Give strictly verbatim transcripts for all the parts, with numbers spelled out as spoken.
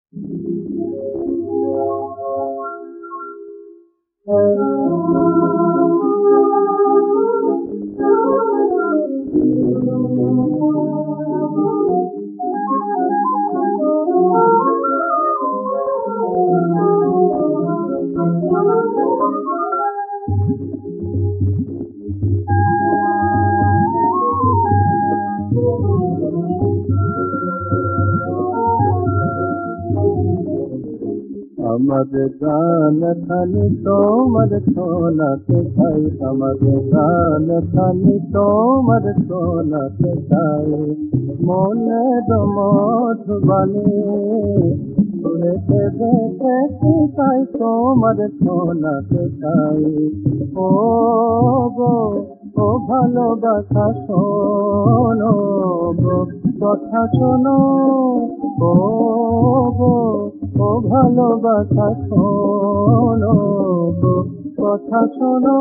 আমার গান খানি তোমার শোনাতে চাই, আমার গান খানি তোমার শোনাতে চাই। মনে মধুবনে সুরেতে বেঁচেছি তাই তোমার শোনাতে চাই। ও গো ও ভালোবাসা শোনো গো, কথা শোনো ও গো ও ভালোবাসা শোনো গো, কথা শোনো।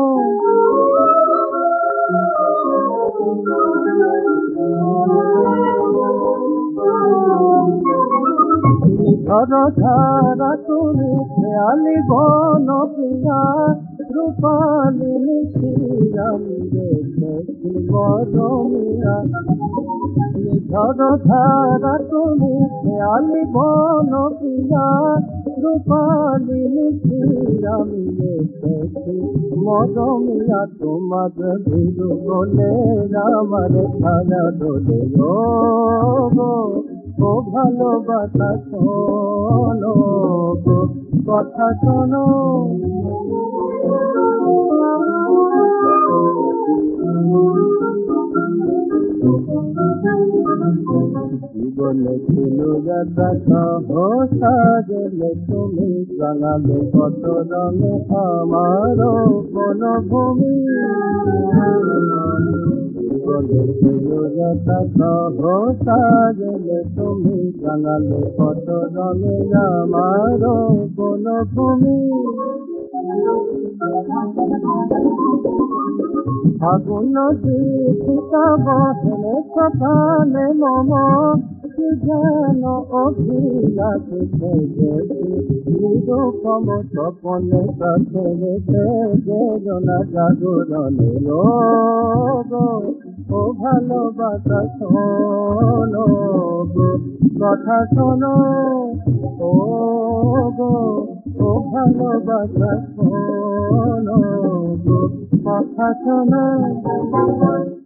নিঝর ধারা তুমি খেয়ালি বন প্রিয়া, রূপালি নিশিরাম দেখেছি মরমিয়া। নিঝর ধারা তুমি খেয়ালি বন প্রিয়া, রূপালি নিশিরাম দেখেছি মরমিয়া। তোমার ভিড় বলে আমার ছায়া দোলে গো, ও ভালোবাসা শোনো গো, কথা শোনো। জীবনে ছিল যাত্রা সহসা গেলে তুমি, জানালে কত রঙে আমারও বনভূমি। জীবনে ছিল যাত্রা সহসা গেলে তুমি, জানালে কত রঙে আমারও বনভূমি। ফাগুন দীপিকা বসনে সকালে মম, কি যেন অভিলাষ সেজেছি নিরুপম স্বপনে কাছে রেখে বেদনা জাগরণে গো, ও ভালোবাসা শোনো গো, কথা শোনো ও গো, ও ভালোবাসা শোনো গো, কথা শোনো।